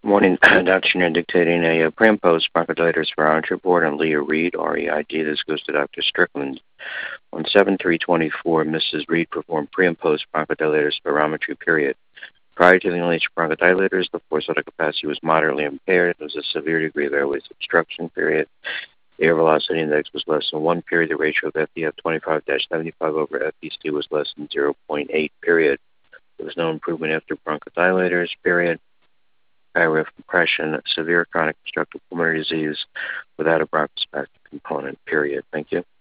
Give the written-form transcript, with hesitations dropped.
Morning, Dr. Dictating a pre and post bronchodilators spirometry report on Leah Reed, REID. This goes to Dr. Strickland. On 7/3/24, Mrs. Reed performed pre and post bronchodilator spirometry period. Prior to the inhalation bronchodilators, the forced vital capacity was moderately impaired. There was a severe degree of airways obstruction period. The air velocity index was less than 1 period. The ratio of FDF 25-75 over FVC was less than 0.8 period. There was no improvement after bronchodilators period. High-risk compression, severe chronic obstructive pulmonary disease without a bronchospastic component, period. Thank you.